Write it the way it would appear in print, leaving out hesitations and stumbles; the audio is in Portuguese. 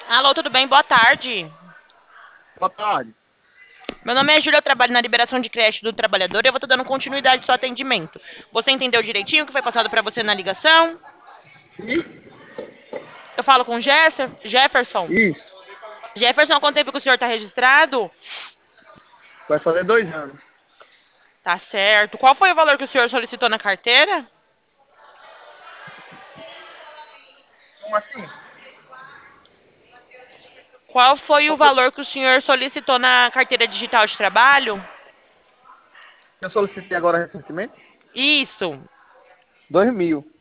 Alô, tudo bem? Boa tarde. Boa tarde. Meu nome é Júlia, eu trabalho na liberação de crédito do trabalhador e eu vou estar dando continuidade ao seu atendimento. Você entendeu direitinho o que foi passado para você na ligação? E Eu falo com o Jefferson. isso, Jefferson, há quanto tempo que o senhor está registrado? vai fazer 2 anos. Tá certo. Qual foi o valor que o senhor solicitou na carteira? Como assim? Qual foi o valor que o senhor solicitou na carteira digital de trabalho? Eu solicitei agora recentemente Isso. 2.000.